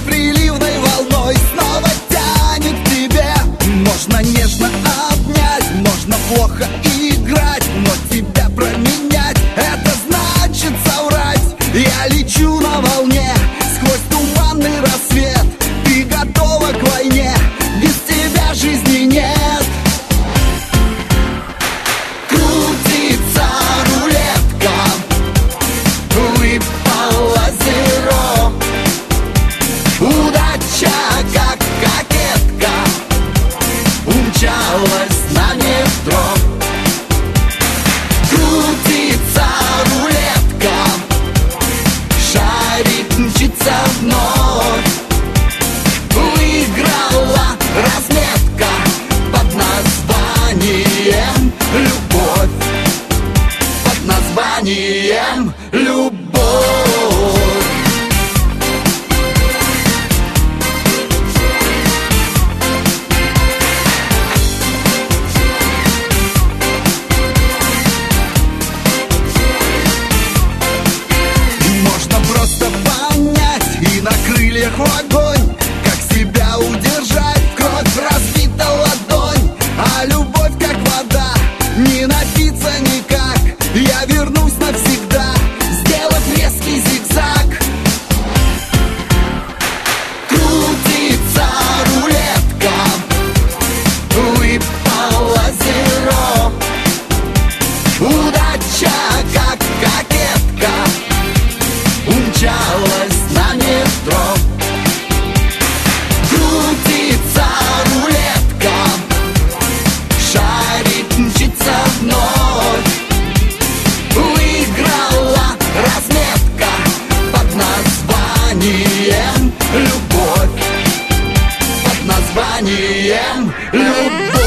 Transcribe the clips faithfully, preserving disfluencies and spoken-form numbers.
приливной волной снова тянет к тебе. Можно нежно обнять, можно плохо играть, но тебя променять — это значит соврать. Я лечу на волне сквозь туманный рассвет. Ты готова к войне, без тебя жизни нет. Крутится рулетка, выпало зеро. Удача, как кокетка, умчалась на метро. Крутится рулетка, шарик мчится вновь. Выиграла разметка под названием любовь. Под названием любовь. На крыльях в огонь, как себя удержать, кровь разбита ладонь, а любовь как вода, не напиться никак. Я вернусь навсегда, сделав резкий зигзаг. Крутится рулетка, выпало зеро. Удача, как кокетка, умчалась на метро. Крутится рулетка, шарик мчится вновь. Выиграла разметка под названием любовь. Под названием любовь.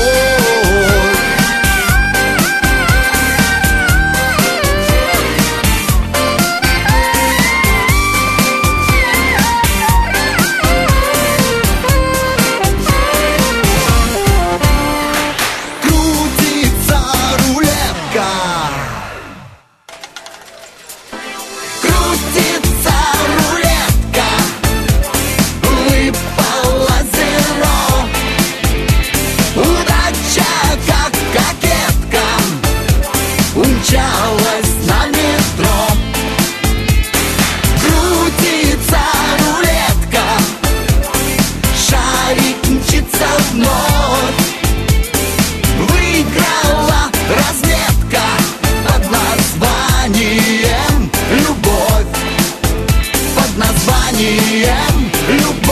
Крутится рулетка, выпало зеро. Удача, как кокетка, умчалась на метро. Крутится рулетка, шарик мчится вновь. Выиграла разметка под названием любовь. Под названием любовь.